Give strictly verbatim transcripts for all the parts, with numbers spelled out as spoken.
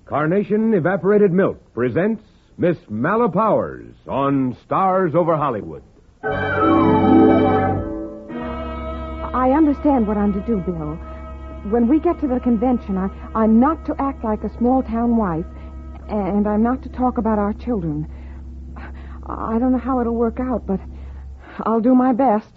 Carnation Evaporated Milk presents Miss Mala Powers on Stars Over Hollywood. I understand what I'm to do, Bill. When we get to the convention, I, I'm not to act like a small-town wife, and I'm not to talk about our children. I don't know how it'll work out, but I'll do my best.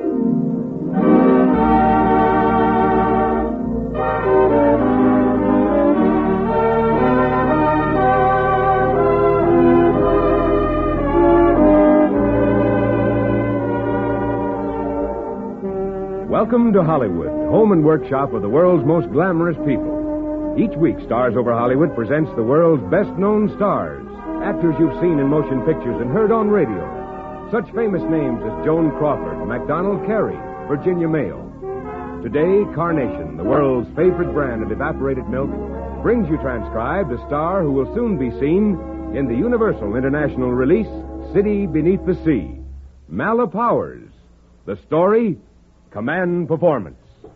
Welcome to Hollywood, home and workshop of the world's most glamorous people. Each week, Stars Over Hollywood presents the world's best-known stars, actors you've seen in motion pictures and heard on radio. Such famous names as Joan Crawford, MacDonald Carey, Virginia Mayo. Today, Carnation, the world's favorite brand of evaporated milk, brings you transcribed a star who will soon be seen in the Universal International release, City Beneath the Sea. Mala Powers. The story... Command Performance.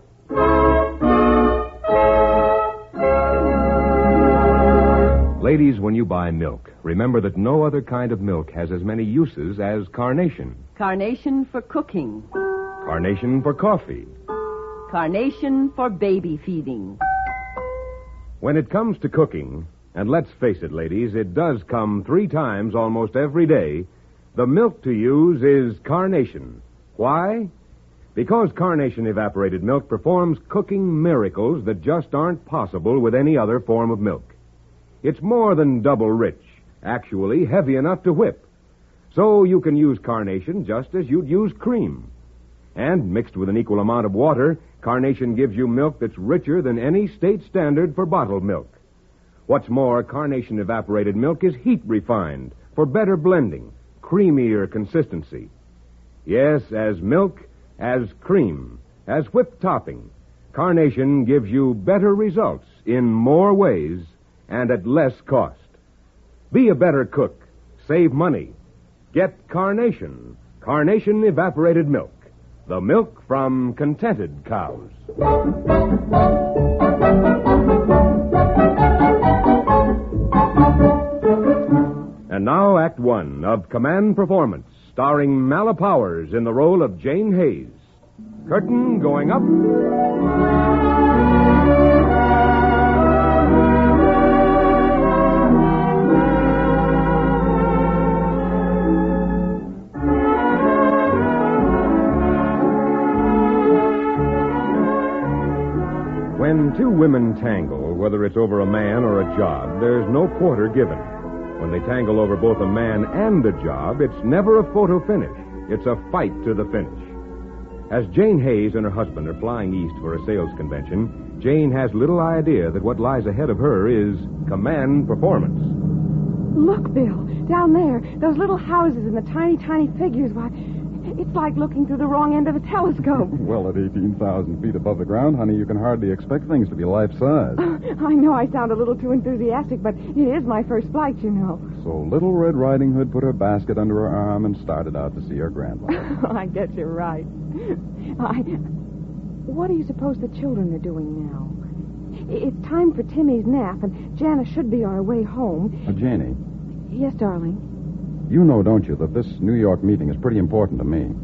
Ladies, when you buy milk, remember that no other kind of milk has as many uses as Carnation. Carnation for cooking. Carnation for coffee. Carnation for baby feeding. When it comes to cooking, and let's face it, ladies, it does come three times almost every day, the milk to use is Carnation. Why? Because Carnation Evaporated Milk performs cooking miracles that just aren't possible with any other form of milk. It's more than double rich, actually heavy enough to whip. So you can use Carnation just as you'd use cream. And mixed with an equal amount of water, Carnation gives you milk that's richer than any state standard for bottled milk. What's more, Carnation Evaporated Milk is heat refined for better blending, creamier consistency. Yes, as milk... as cream, as whipped topping, Carnation gives you better results in more ways and at less cost. Be a better cook. Save money. Get Carnation. Carnation Evaporated Milk. The milk from contented cows. And now Act One of Command Performance, starring Mala Powers in the role of Jane Hayes. Curtain going up. When two women tangle, whether it's over a man or a job, there's no quarter given. When they tangle over both a man and a job, it's never a photo finish. It's a fight to the finish. As Jane Hayes and her husband are flying east for a sales convention, Jane has little idea that what lies ahead of her is Command Performance. Look, Bill, down there, those little houses and the tiny, tiny figures. Why, it's like looking through the wrong end of a telescope. Well, at eighteen thousand feet above the ground, honey, you can hardly expect things to be life-size. I know I sound a little too enthusiastic, but it is my first flight, you know. So Little Red Riding Hood put her basket under her arm and started out to see her grandmother. I guess you're right. I... What do you suppose the children are doing now? It's time for Timmy's nap, and Janice should be on her way home. Uh, Janie. Yes, darling? You know, don't you, that this New York meeting is pretty important to me.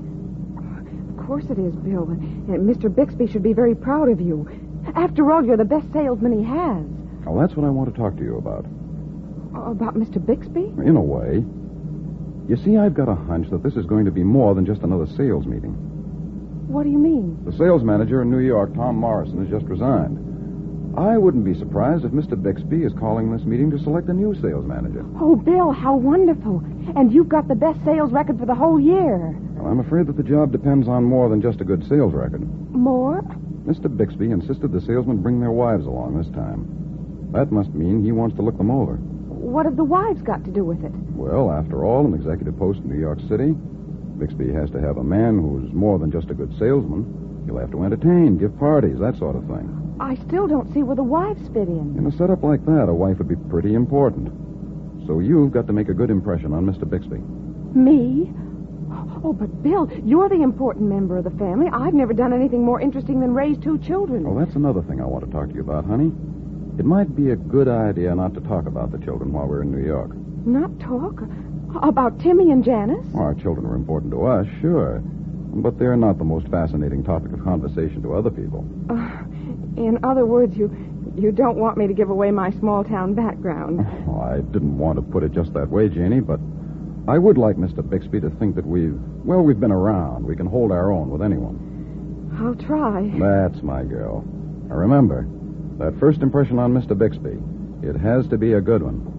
Of course it is, Bill. And Mister Bixby should be very proud of you. After all, you're the best salesman he has. Well, that's what I want to talk to you about. About Mister Bixby? In a way. You see, I've got a hunch that this is going to be more than just another sales meeting. What do you mean? The sales manager in New York, Tom Morrison, has just resigned. I wouldn't be surprised if Mister Bixby is calling this meeting to select a new sales manager. Oh, Bill, how wonderful. And you've got the best sales record for the whole year. Well, I'm afraid that the job depends on more than just a good sales record. More? Mister Bixby insisted the salesmen bring their wives along this time. That must mean he wants to look them over. What have the wives got to do with it? Well, after all, an executive post in New York City, Bixby has to have a man who's more than just a good salesman. He'll have to entertain, give parties, that sort of thing. I still don't see where the wives fit in. In a setup like that, a wife would be pretty important. So you've got to make a good impression on Mister Bixby. Me? Oh, but Bill, you're the important member of the family. I've never done anything more interesting than raise two children. Oh, that's another thing I want to talk to you about, honey. It might be a good idea not to talk about the children while we're in New York. Not talk? About Timmy and Janice? Well, our children are important to us, sure. But they're not the most fascinating topic of conversation to other people. Uh, in other words, you you don't want me to give away my small-town background. Oh, I didn't want to put it just that way, Janie, but I would like Mister Bixby to think that we've, well, we've been around. We can hold our own with anyone. I'll try. That's my girl. Now, remember, that first impression on Mister Bixby, it has to be a good one.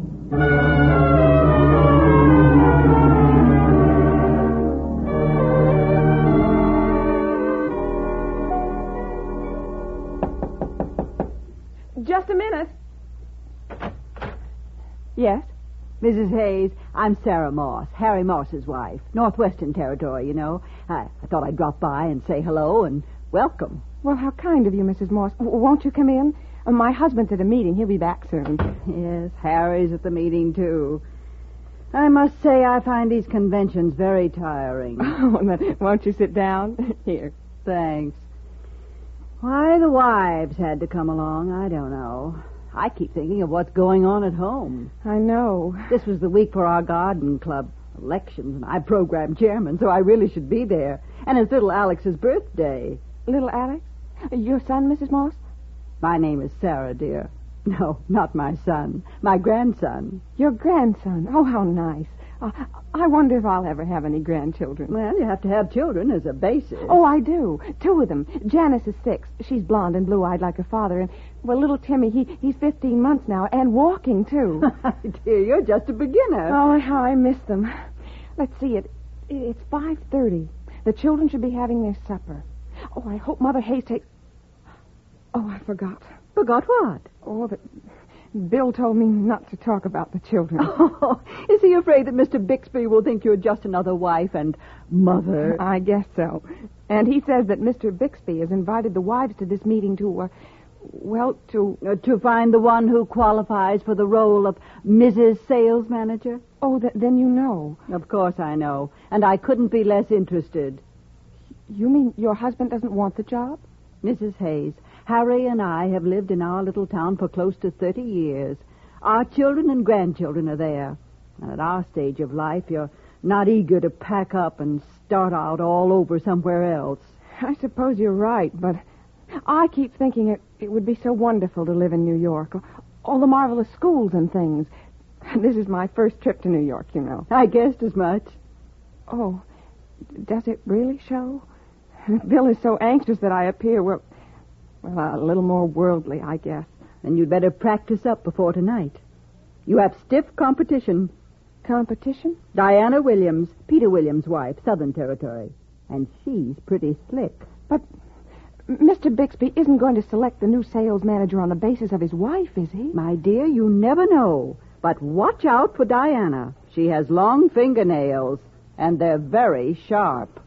Just a minute. Yes? Missus Hayes, I'm Sarah Moss, Harry Moss's wife. Northwestern Territory, you know. I, I thought I'd drop by and say hello and welcome. Well, how kind of you, Missus Moss. W- won't you come in? Uh, my husband's at a meeting. He'll be back soon. Yes, Harry's at the meeting, too. I must say I find these conventions very tiring. Oh, then won't you sit down? Here. Thanks. Why the wives had to come along, I don't know. I keep thinking of what's going on at home. I know. This was the week for our garden club elections, and I programmed chairman, so I really should be there. And it's little Alex's birthday. Little Alex? Your son, Missus Moss? My name is Sarah, dear. No, not my son. My grandson. Your grandson? Oh, how nice. Uh, I wonder if I'll ever have any grandchildren. Well, you have to have children as a basis. Oh, I do. Two of them. Janice is six. She's blonde and blue-eyed like her father. And, well, little Timmy, he, he's fifteen months now, and walking, too. Dear, you're just a beginner. Oh, how I miss them. Let's see, it. It's five thirty. The children should be having their supper. Oh, I hope Mother Hayes takes... Oh, I forgot. Forgot what? Oh, that... Bill told me not to talk about the children. Oh, is he afraid that Mister Bixby will think you're just another wife and mother? I guess so. And he says that Mister Bixby has invited the wives to this meeting to, uh, well, to... Uh, to find the one who qualifies for the role of Missus Sales Manager? Oh, th- then you know. Of course I know. And I couldn't be less interested. You mean your husband doesn't want the job? Missus Hayes, Harry and I have lived in our little town for close to thirty years. Our children and grandchildren are there. And at our stage of life, you're not eager to pack up and start out all over somewhere else. I suppose you're right, but I keep thinking it, it would be so wonderful to live in New York. All the marvelous schools and things. This is my first trip to New York, you know. I guessed as much. Oh, does it really show? Bill is so anxious that I appear, well, well, a little more worldly, I guess. Then you'd better practice up before tonight. You have stiff competition. Competition? Diana Williams, Peter Williams' wife, Southern Territory. And she's pretty slick. But Mister Bixby isn't going to select the new sales manager on the basis of his wife, is he? My dear, you never know. But watch out for Diana. She has long fingernails, and they're very sharp.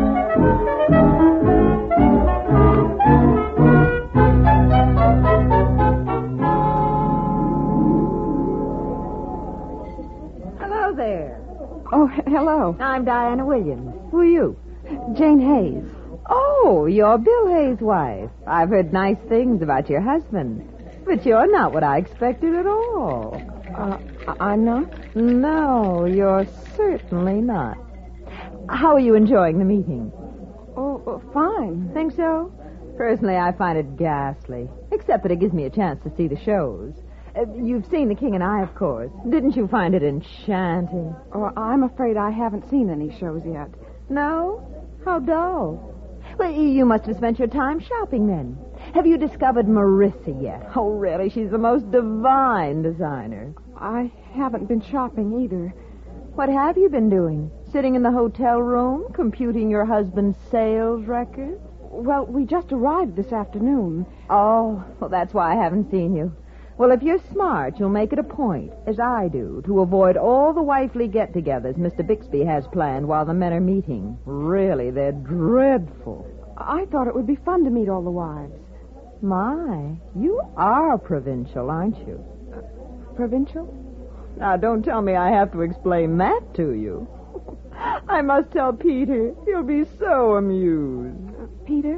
Hello there. Oh, h- hello. I'm Diana Williams. Who are you? Jane Hayes. Oh, you're Bill Hayes' wife. I've heard nice things about your husband. But you're not what I expected at all. Uh, I- I'm not? No, you're certainly not. How are you enjoying the meeting? Oh, uh, fine. Think so? Personally, I find it ghastly. Except that it gives me a chance to see the shows. Uh, you've seen The King and I, of course. Didn't you find it enchanting? Oh, I'm afraid I haven't seen any shows yet. No? How dull. Well, you must have spent your time shopping then. Have you discovered Marissa yet? Oh, really? She's the most divine designer. I haven't been shopping either. What have you been doing? Sitting in the hotel room, computing your husband's sales record? Well, we just arrived this afternoon. Oh, well, that's why I haven't seen you. Well, if you're smart, you'll make it a point, as I do, to avoid all the wifely get-togethers Mister Bixby has planned while the men are meeting. Really, they're dreadful. I thought it would be fun to meet all the wives. My, you are provincial, aren't you? Uh, provincial? Now, don't tell me I have to explain that to you. I must tell Peter. He'll be so amused. Uh, Peter?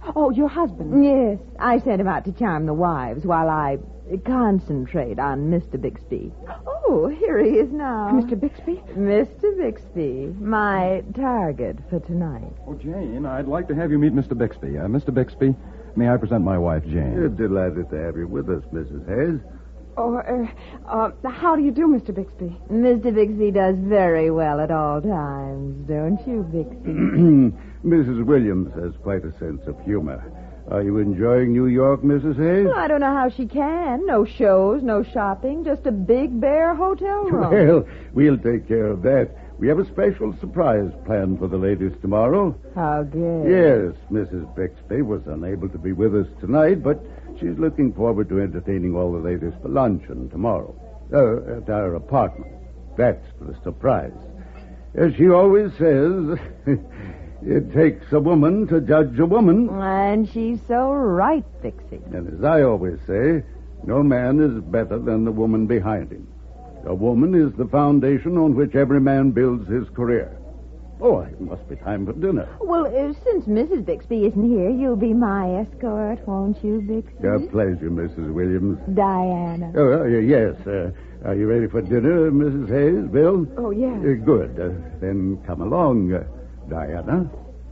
Oh, your husband. Yes, I sent him out to charm the wives while I concentrate on Mister Bixby. Oh, here he is now. Mister Bixby? Mister Bixby, my target for tonight. Oh, Jane, I'd like to have you meet Mister Bixby. Uh, Mister Bixby, may I present my wife, Jane? We're delighted to have you with us, Missus Hayes. Oh, uh, uh, how do you do, Mister Bixby? Mister Bixby does very well at all times, don't you, Bixby? Missus Williams has quite a sense of humor. Are you enjoying New York, Missus Hayes? Well, I don't know how she can. No shows, no shopping, just a big, bare hotel room. Well, we'll take care of that. We have a special surprise planned for the ladies tomorrow. How good. Yes, Missus Bixby was unable to be with us tonight, but she's looking forward to entertaining all the ladies for luncheon tomorrow uh, at our apartment. That's the surprise. As she always says, it takes a woman to judge a woman. And she's so right, Bixby. And as I always say, no man is better than the woman behind him. A woman is the foundation on which every man builds his career. Oh, it must be time for dinner. Well, uh, since Missus Bixby isn't here, you'll be my escort, won't you, Bixby? A pleasure, Missus Williams. Diana. Oh, uh, yes. Uh, are you ready for dinner, Missus Hayes, Bill? Oh, yes. Uh, good. Uh, then come along, uh, Diana.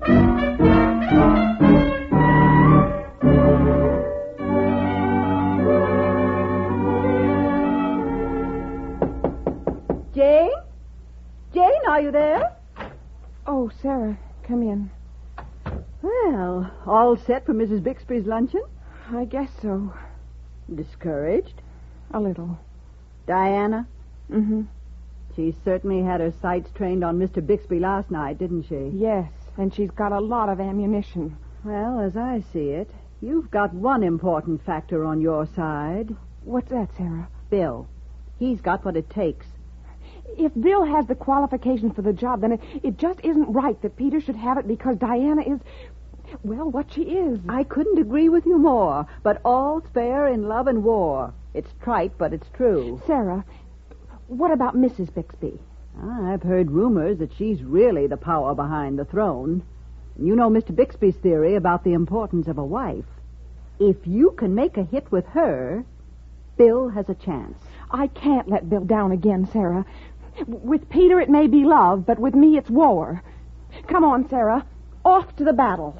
Jane? Jane, are you there? Oh, Sarah, come in. Well, all set for Missus Bixby's luncheon? I guess so. Discouraged? A little. Diana? Mm-hmm. She certainly had her sights trained on Mister Bixby last night, didn't she? Yes, and she's got a lot of ammunition. Well, as I see it, you've got one important factor on your side. What's that, Sarah? Bill. He's got what it takes. If Bill has the qualifications for the job, then it, it just isn't right that Peter should have it because Diana is, well, what she is. I couldn't agree with you more, but all's fair in love and war. It's trite, but it's true. Sarah, what about Missus Bixby? I've heard rumors that she's really the power behind the throne. You know Mister Bixby's theory about the importance of a wife. If you can make a hit with her, Bill has a chance. I can't let Bill down again, Sarah. With Peter, it may be love, but with me, it's war. Come on, Sarah. Off to the battle.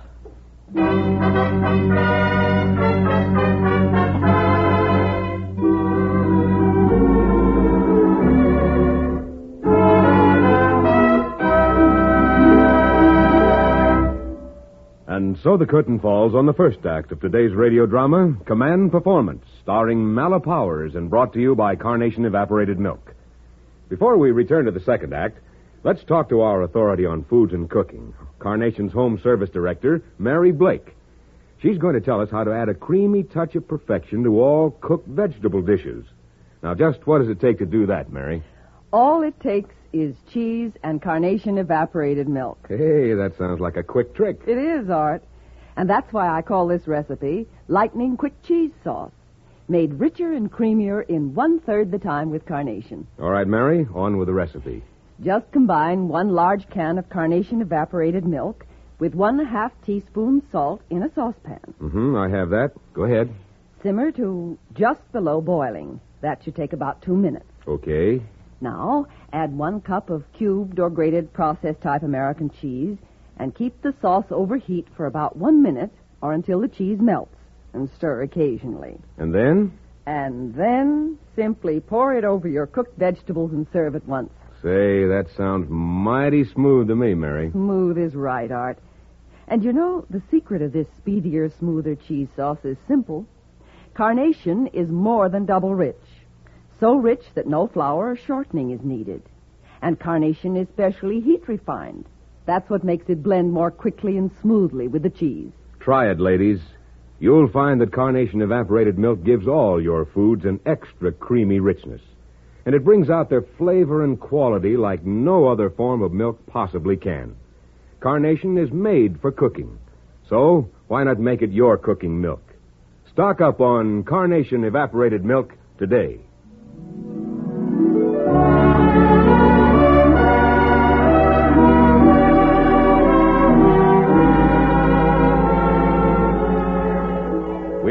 And so the curtain falls on the first act of today's radio drama, Command Performance, starring Mala Powers and brought to you by Carnation Evaporated Milk. Before we return to the second act, let's talk to our authority on foods and cooking, Carnation's Home Service Director, Mary Blake. She's going to tell us how to add a creamy touch of perfection to all cooked vegetable dishes. Now, just what does it take to do that, Mary? All it takes is cheese and Carnation Evaporated Milk. Hey, that sounds like a quick trick. It is, Art. And that's why I call this recipe Lightning Quick Cheese Sauce. Made richer and creamier in one-third the time with Carnation. All right, Mary, on with the recipe. Just combine one large can of Carnation Evaporated Milk with one half teaspoon salt in a saucepan. Mm-hmm, I have that. Go ahead. Simmer to just below boiling. That should take about two minutes. Okay. Now, add one cup of cubed or grated processed-type American cheese and keep the sauce over heat for about one minute or until the cheese melts, and stir occasionally. And then? And then simply pour it over your cooked vegetables and serve at once. Say, that sounds mighty smooth to me, Mary. Smooth is right, Art. And you know, the secret of this speedier, smoother cheese sauce is simple. Carnation is more than double rich. So rich that no flour or shortening is needed. And Carnation is specially heat refined. That's what makes it blend more quickly and smoothly with the cheese. Try it, ladies. You'll find that Carnation Evaporated Milk gives all your foods an extra creamy richness. And it brings out their flavor and quality like no other form of milk possibly can. Carnation is made for cooking. So, why not make it your cooking milk? Stock up on Carnation Evaporated Milk today.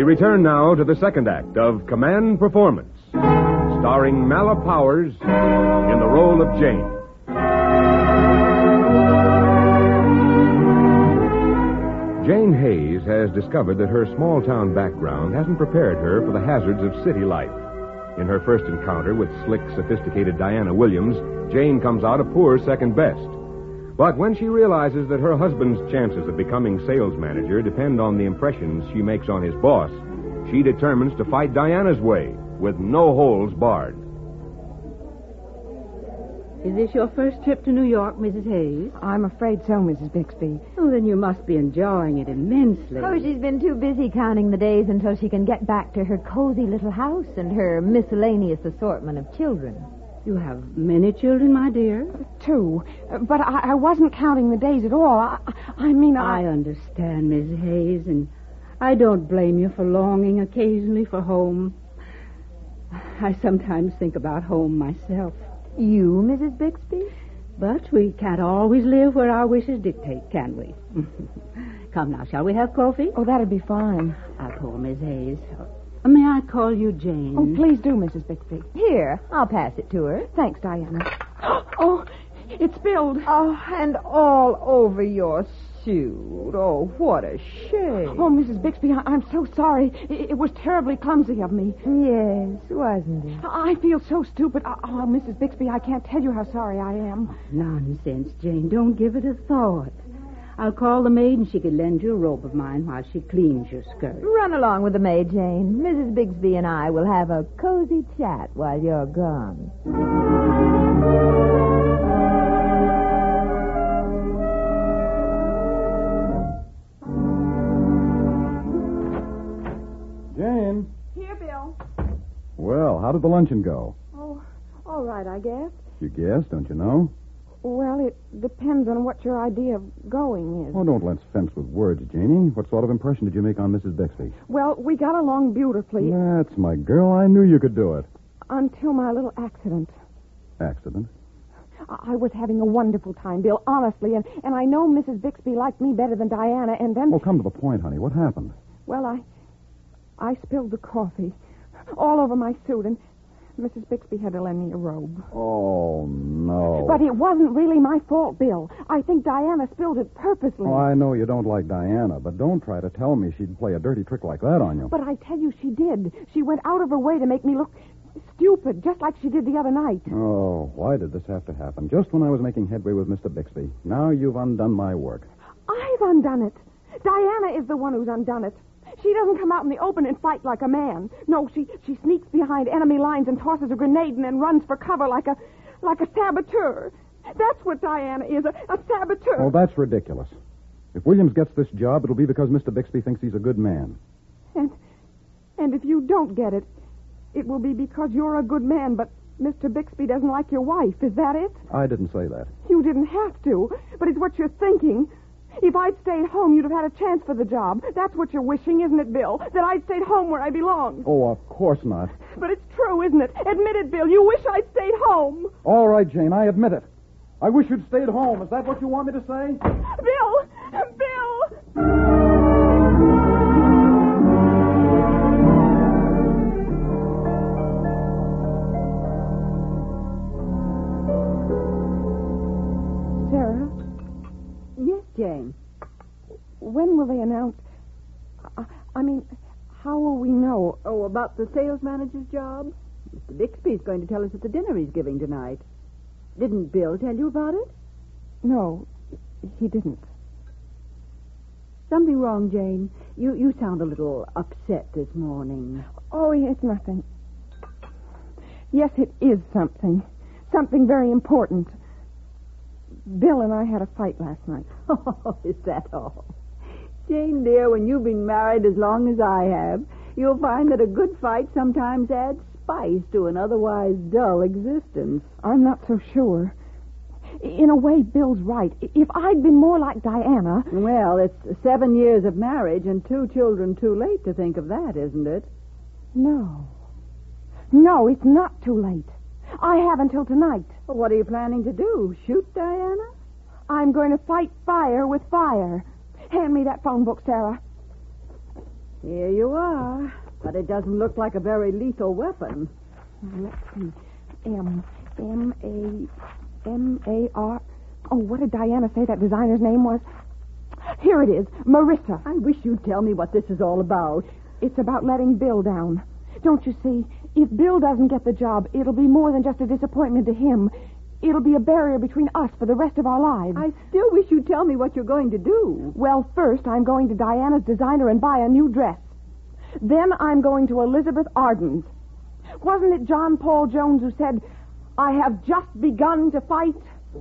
return now to the second act of Command Performance, starring Mala Powers in the role of Jane. Jane Hayes has discovered that her small-town background hasn't prepared her for the hazards of city life. In her first encounter with slick, sophisticated Diana Williams, Jane comes out a poor second best. But when she realizes that her husband's chances of becoming sales manager depend on the impressions she makes on his boss, she determines to fight Diana's way, with no holds barred. Is this your first trip to New York, Missus Hayes? I'm afraid so, Missus Bixby. Oh, then you must be enjoying it immensely. Oh, she's been too busy counting the days until she can get back to her cozy little house and her miscellaneous assortment of children. You have many children, my dear? Two. But I, I wasn't counting the days at all. I, I mean, I... I understand, Miss Hayes, and I don't blame you for longing occasionally for home. I sometimes think about home myself. You, Missus Bixby? But we can't always live where our wishes dictate, can we? Come now, shall we have coffee? Oh, that'd be fine. I'll pour, Miss Hayes. Uh, May I call you Jane? Oh, please do, Missus Bixby. Here, I'll pass it to her. Thanks, Diana. Oh, it spilled. Oh, and all over your suit. Oh, what a shame. Oh, Missus Bixby, I- I'm so sorry. It-, it was terribly clumsy of me. Yes, wasn't it? I feel so stupid. Oh, oh, Missus Bixby, I can't tell you how sorry I am. Nonsense, Jane. Don't give it a thought. I'll call the maid and she can lend you a robe of mine while she cleans your skirt. Run along with the maid, Jane. Missus Bixby and I will have a cozy chat while you're gone. Jane. Here, Bill. Well, how did the luncheon go? Oh, all right, I guess. You guessed, don't you know? Well, it depends on what your idea of going is. Oh, don't let's fence with words, Janie. What sort of impression did you make on Missus Bixby? Well, we got along beautifully That's my girl. I knew you could do it. until my little accident. Accident? I I was having a wonderful time, Bill, honestly, and, and I know Missus Bixby liked me better than Diana, and then... Well, come to the point, honey. What happened? Well, I... I spilled the coffee all over my suit, and Missus Bixby had to lend me a robe. Oh, no. But it wasn't really my fault, Bill. I think Diana spilled it purposely. Oh, I know you don't like Diana, but don't try to tell me she'd play a dirty trick like that on you. But I tell you, she did. She went out of her way to make me look stupid, just like she did the other night. Oh, why did this have to happen? Just when I was making headway with Mister Bixby. Now you've undone my work. I've undone it. Diana is the one who's undone it. She doesn't come out in the open and fight like a man. No, she, she sneaks behind enemy lines and tosses a grenade and then runs for cover like a like a saboteur. That's what Diana is, a, a saboteur. Oh, that's ridiculous. If Williams gets this job, it'll be because Mister Bixby thinks he's a good man. And and if you don't get it, it will be because you're a good man, but Mister Bixby doesn't like your wife. Is that it? I didn't say that. You didn't have to, but it's what you're thinking. If I'd stayed home, you'd have had a chance for the job. That's what you're wishing, isn't it, Bill? That I'd stayed home where I belong. Oh, of course not. But it's true, isn't it? Admit it, Bill. You wish I'd stayed home. All right, Jane, I admit it. I wish you'd stayed home. Is that what you want me to say? Bill! Bill! Sarah, Yes, Jane. when will they announce... I, I mean, how will we know? Oh, about the sales manager's job? Mister Bixby's going to tell us at the dinner he's giving tonight. Didn't Bill tell you about it? No, he didn't. Something wrong, Jane? You you sound a little upset this morning. Oh, it's nothing. Yes, it is something. Something very important. Bill and I had a fight last night. Oh, is that all? Jane, dear, when you've been married as long as I have, you'll find that a good fight sometimes adds spice to an otherwise dull existence. I'm not so sure. In a way, Bill's right. If I'd been more like Diana... Well, it's seven years of marriage and two children too late to think of that, isn't it? No. No, it's not too late. I have until tonight. Well, what are you planning to do? Shoot Diana? I'm going to fight fire with fire. Hand me that phone book, Sarah. Here you are. But it doesn't look like a very lethal weapon. Now, let's see. M. M. A. M. A. R. Oh, what did Diana say that designer's name was? Here it is. Marissa. I wish you'd tell me what this is all about. It's about letting Bill down. Don't you see? If Bill doesn't get the job, it'll be more than just a disappointment to him. It'll be a barrier between us for the rest of our lives. I still wish you'd tell me what you're going to do. Well, first, I'm going to Diana's designer and buy a new dress. Then I'm going to Elizabeth Arden's. Wasn't it John Paul Jones who said, I have just begun to fight?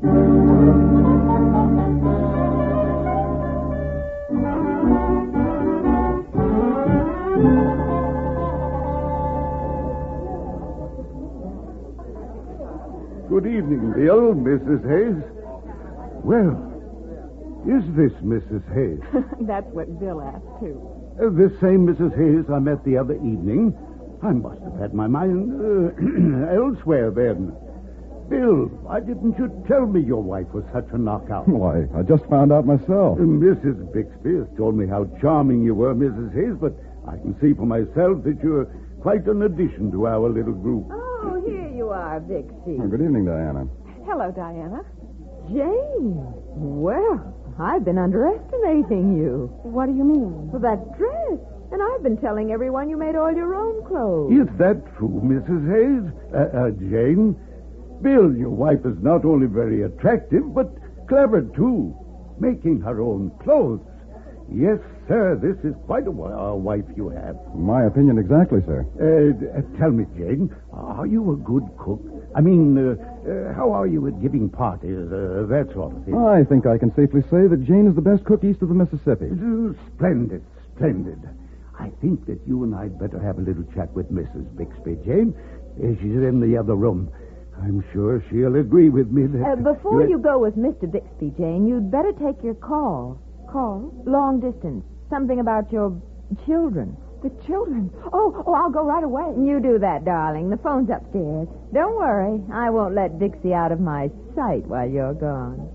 Good evening, Bill, Missus Hayes. Well, is this Missus Hayes? That's what Bill asked, too. Uh, this same Missus Hayes I met the other evening. I must have had my mind uh, elsewhere then. Bill, why didn't you tell me your wife was such a knockout? Why, I just found out myself. Uh, Missus Bixby has told me how charming you were, Missus Hayes, but I can see for myself that you're quite an addition to our little group. Oh, here you are, Vixie. Oh, good evening, Diana. Hello, Diana. Jane. Well, I've been underestimating you. What do you mean? For that dress. And I've been telling everyone you made all your own clothes. Is that true, Missus Hayes? Uh, uh, Jane? Bill, your wife is not only very attractive, but clever, too. Making her own clothes. Yes, sir, this is quite a, a wife you have. My opinion exactly, sir. Uh, uh, tell me, Jane, are you a good cook? I mean, uh, uh, how are you at giving parties, uh, that sort of thing? I think I can safely say that Jane is the best cook east of the Mississippi. Uh, splendid, splendid. I think that you and I'd better have a little chat with Missus Bixby, Jane. Uh, she's in the other room. I'm sure she'll agree with me that... Uh, before you go with Mister Bixby, Jane, you'd better take your call. Call? Long distance. Something about your children. The children. Oh, oh, I'll go right away. You do that, darling. The phone's upstairs. Don't worry. I won't let Dixie out of my sight while you're gone.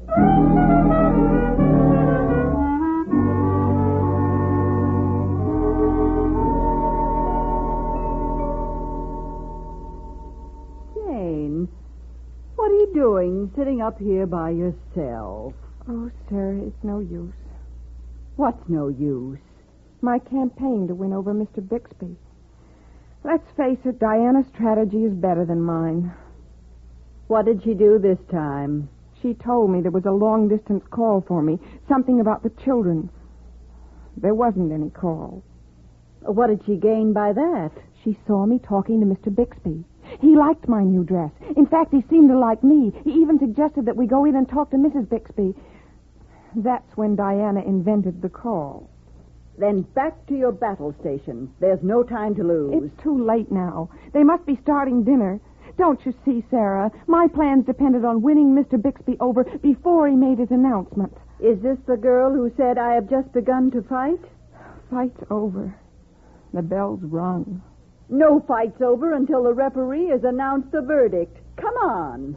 Jane, what are you doing sitting up here by yourself? Oh, sir, it's no use. What's no use? My campaign to win over Mister Bixby. Let's face it, Diana's strategy is better than mine. What did she do this time? She told me there was a long-distance call for me, something about the children. There wasn't any call. What did she gain by that? She saw me talking to Mister Bixby. He liked my new dress. In fact, he seemed to like me. He even suggested that we go in and talk to Missus Bixby. That's when Diana invented the call. Then back to your battle station. There's no time to lose. It's too late now. They must be starting dinner. Don't you see, Sarah? My plans depended on winning Mister Bixby over before he made his announcement. Is this the girl who said, I have just begun to fight? Fight's over. The bell's rung. No fight's over until the referee has announced the verdict. Come on.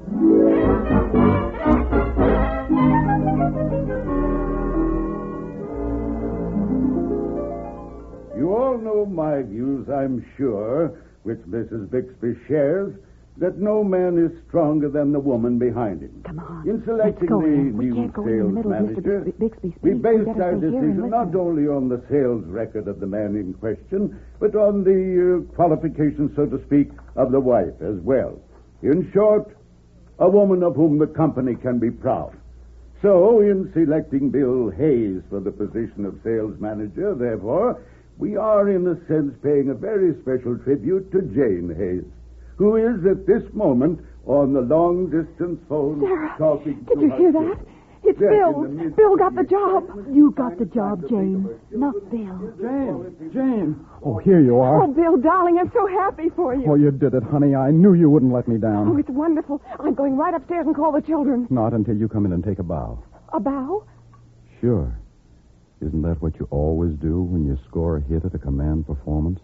You all know my views, I'm sure, which Missus Bixby shares, that no man is stronger than the woman behind him. Come on. In selecting Let's go, the Anne. We new can't go in the sales middle of Mister manager, Bixby's speech. we We based better our stay here and decision not listen. only on the sales record of the man in question, but on the uh, qualifications, so to speak, of the wife as well. In short, a woman of whom the company can be proud. So, in selecting Bill Hayes for the position of sales manager, therefore, we are, in a sense, paying a very special tribute to Jane Hayes, who is at this moment on the long-distance phone Sarah, talking did to you her hear children. that? It's Yes, Bill. in the midst Bill of got the job. excitement, You got the I'm job, trying to Jane, think of a- not Bill. Jane, Jane. Oh, here you are. Oh, Bill, darling, I'm so happy for you. Oh, you did it, honey. I knew you wouldn't let me Oh, down. it's wonderful. I'm going right upstairs and call the children. Not until you come in and take a bow. A bow? Sure. Isn't that what you always do when you score a hit at a command performance?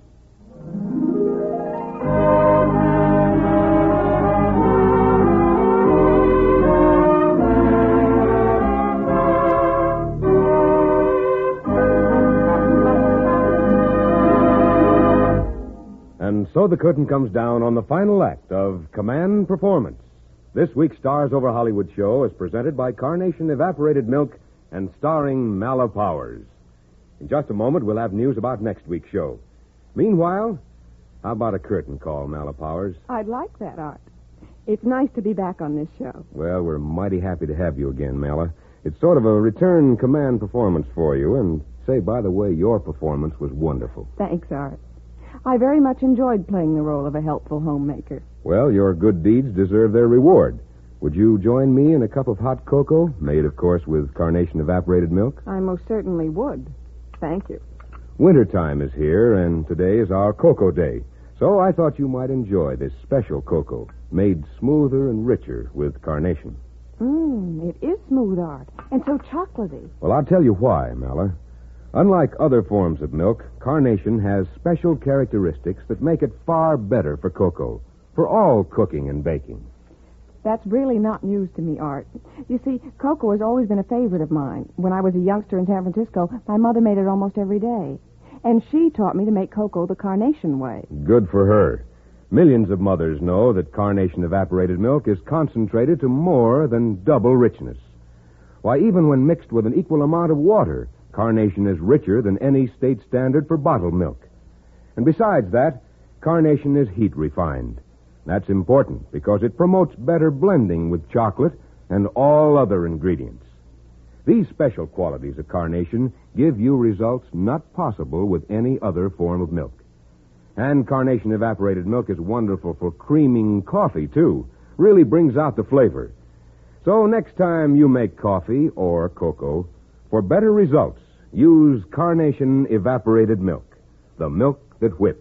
the curtain comes down on the final act of Command Performance. This week's Stars Over Hollywood show is presented by Carnation Evaporated Milk and starring Mala Powers. In just a moment, we'll have news about next week's show. Meanwhile, how about a curtain call, Mala Powers? I'd like that, Art. It's nice to be back on this show. Well, we're mighty happy to have you again, Mala. It's sort of a return command performance for you, and say, by the way, your performance was wonderful. Thanks, Art. I very much enjoyed playing the role of a helpful homemaker. Well, your good deeds deserve their reward. Would you join me in a cup of hot cocoa, made, of course, with Carnation Evaporated Milk? I most certainly would. Thank you. Wintertime is here, and today is our cocoa day. So I thought you might enjoy this special cocoa, made smoother and richer with Carnation. Mmm, it is smooth, Art, and so chocolatey. Well, I'll tell you why, Mala. Unlike other forms of milk, Carnation has special characteristics that make it far better for cocoa, for all cooking and baking. That's really not news to me, Art. You see, cocoa has always been a favorite of mine. When I was a youngster in San Francisco, my mother made it almost every day. And she taught me to make cocoa the Carnation way. Good for her. Millions of mothers know that Carnation Evaporated Milk is concentrated to more than double richness. Why, even when mixed with an equal amount of water, Carnation is richer than any state standard for bottled milk. And besides that, Carnation is heat refined. That's important because it promotes better blending with chocolate and all other ingredients. These special qualities of Carnation give you results not possible with any other form of milk. And Carnation Evaporated Milk is wonderful for creaming coffee, too. Really brings out the flavor. So next time you make coffee or cocoa, for better results, use Carnation Evaporated Milk, the milk that whips.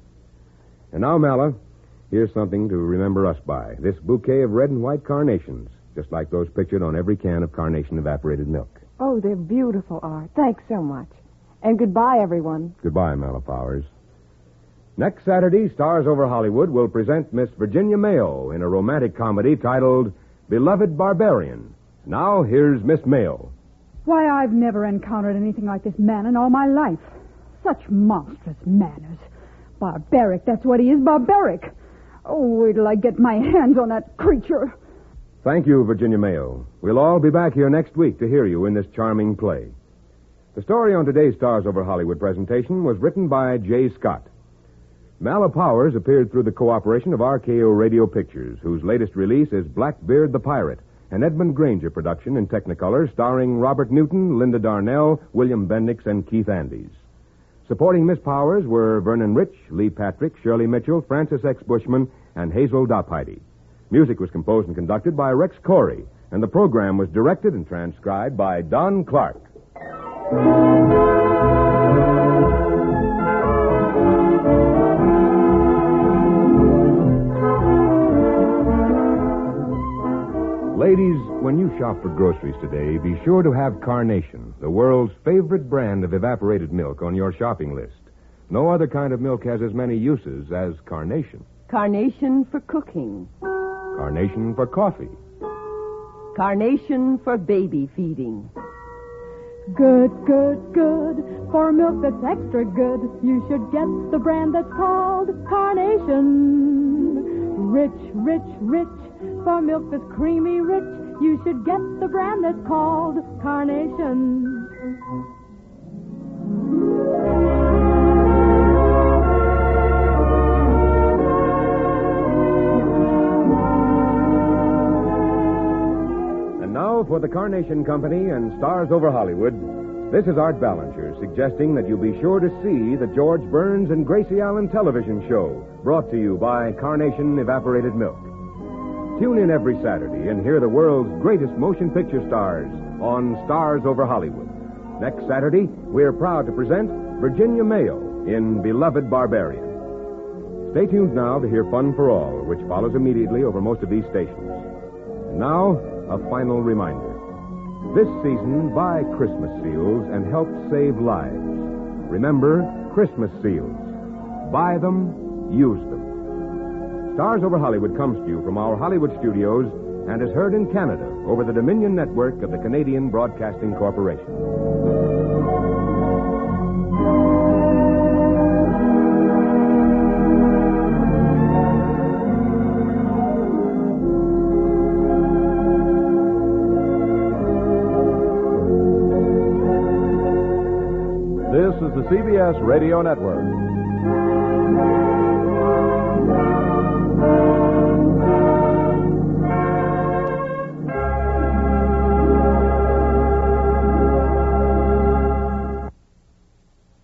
And now, Mala, here's something to remember us by. This bouquet of red and white carnations, just like those pictured on every can of Carnation Evaporated Milk. Oh, they're beautiful, Art. Thanks so much. And goodbye, everyone. Goodbye, Mala Powers. Next Saturday, Stars Over Hollywood will present Miss Virginia Mayo in a romantic comedy titled Beloved Barbarian. Now, here's Miss Mayo. Why, I've never encountered anything like this man in all my life. Such monstrous manners. Barbaric, that's what he is, barbaric. Oh, wait till I get my hands on that creature. Thank you, Virginia Mayo. We'll all be back here next week to hear you in this charming play. The story on today's Stars Over Hollywood presentation was written by Jay Scott. Mala Powers appeared through the cooperation of R K O Radio Pictures, whose latest release is Blackbeard the Pirate, an Edmund Granger production in Technicolor starring Robert Newton, Linda Darnell, William Bendix, and Keith Andes. Supporting Miss Powers were Vernon Rich, Lee Patrick, Shirley Mitchell, Francis X. Bushman, and Hazel Dopheide. Music was composed and conducted by Rex Corey, and the program was directed and transcribed by Don Clark. Ladies, when you shop for groceries today, be sure to have Carnation, the world's favorite brand of evaporated milk, on your shopping list. No other kind of milk has as many uses as Carnation. Carnation for cooking. Carnation for coffee. Carnation for baby feeding. Good, good, good. For milk that's extra good, you should get the brand that's called Carnation. Rich, rich, rich. For milk that's creamy rich, you should get the brand that's called Carnation. And now for the Carnation Company and Stars Over Hollywood, this is Art Ballinger suggesting that you be sure to see the George Burns and Gracie Allen television show, brought to you by Carnation Evaporated Milk. Tune in every Saturday and hear the world's greatest motion picture stars on Stars Over Hollywood. Next Saturday, we're proud to present Virginia Mayo in Beloved Barbarian. Stay tuned now to hear Fun for All, which follows immediately over most of these stations. And now, a final reminder. This season, buy Christmas seals and help save lives. Remember, Christmas seals. Buy them, use them. Stars Over Hollywood comes to you from our Hollywood studios and is heard in Canada over the Dominion Network of the Canadian Broadcasting Corporation. is the C B S Radio Network.